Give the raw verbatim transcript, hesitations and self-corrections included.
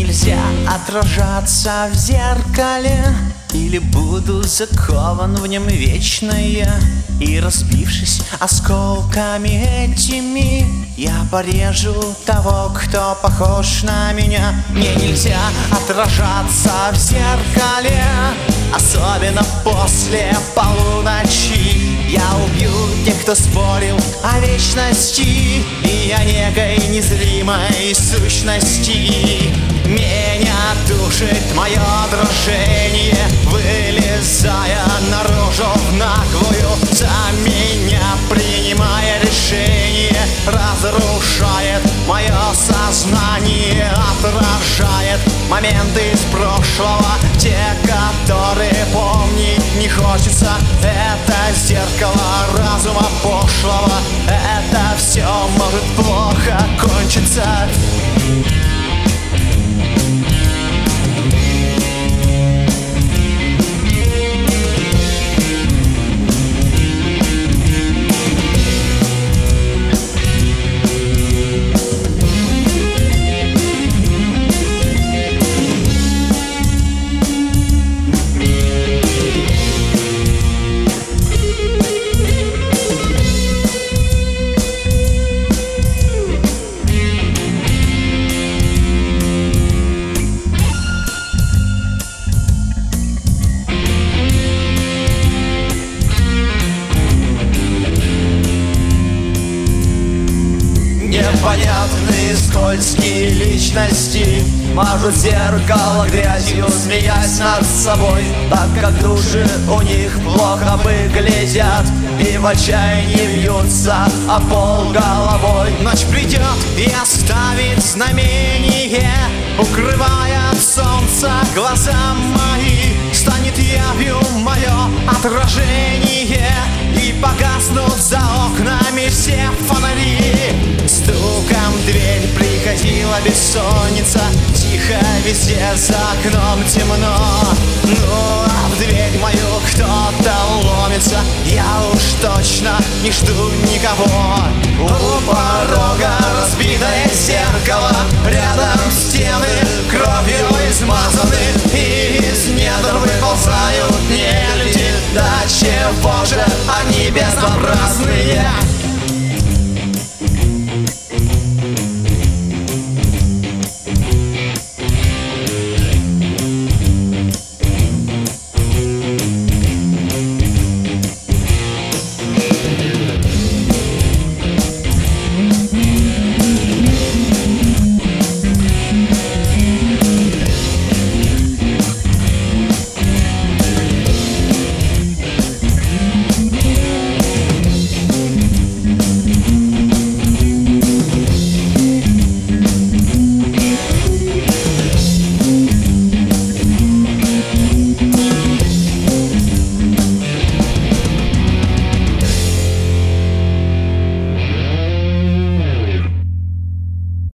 нельзя отражаться в зеркале, или буду закован в нем вечно я. И разбившись осколками этими, я порежу того, кто похож на меня. Мне нельзя отражаться в зеркале, особенно после полуночи. Я убью тех, кто спорил о вечности и о некой незримой сущности. Меня душит мое дрожение, вылезая наружу в наглую. За меня принимая решение, разрушает мое сознание, отражает моменты из прошлого, те, которые помнить не хочется. Это зеркало разума пошлого, это все может плохо кончиться. Непонятные скользкие личности мажут зеркало грязью, смеясь над собой, так как души у них плохо выглядят и в отчаянии бьются о пол головой. Ночь придет и оставит знамение, укрывая от солнца глаза мои. Станет явью мое отражение, и погаснут за окнами все фонари. Стуком в дверь приходила бессонница, тихо везде за окном темно. Ну а в дверь мою кто-то ломится, я уж точно не жду никого. У порога разбитое зеркало, рядом стены кровью измазаны, и из недр выползают нелюди. Да чего же они безобразные?